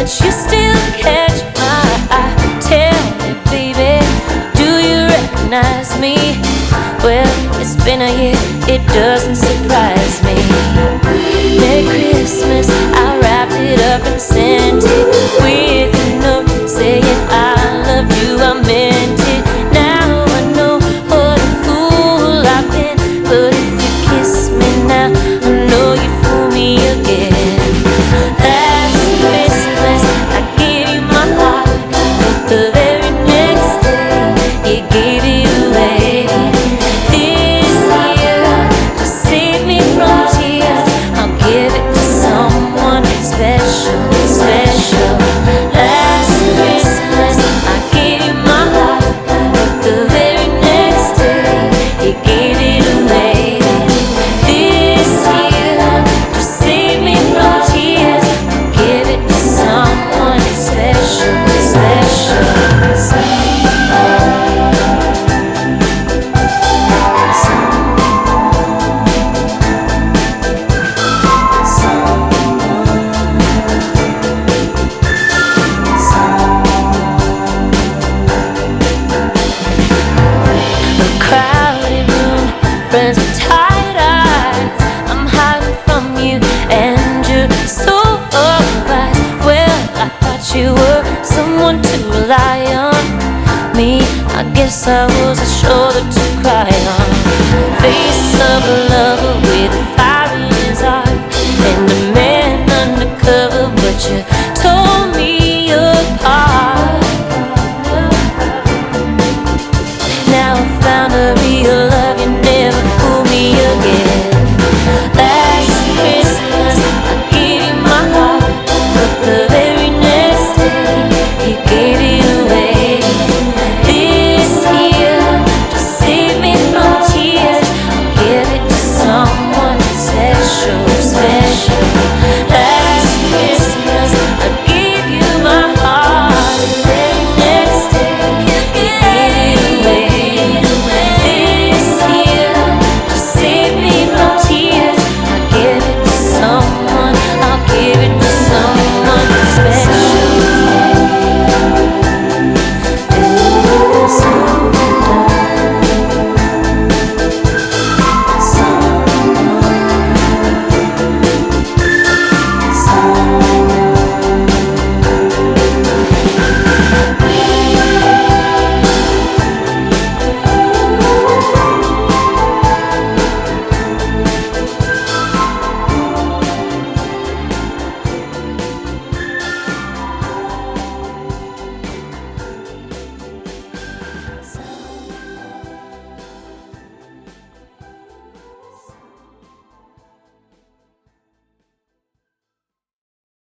but you still catch my eye. Tell me, baby, do you recognize me? Well, it's been a year, it doesn't surprise me. Merry Christmas, I wrapped it up and sent it with a note saying I love you, I meant it. Now I know what a fool I've been, but if you kiss me now, I know you fool me again. Last Christmas, I gave you my heart, but the very next day, you gave it away. This year, to save me from tears, I'll give it to someone special, special. Last Christmas, I gave you my heart, but the very next day, you gave it away. This year, to save me from tears, I'll give it to someone special, special. Crowded room, friends with tired eyes. I'm hiding from you, and you're so otherwise. Well, I thought you were someone to rely on. Me, I guess I was a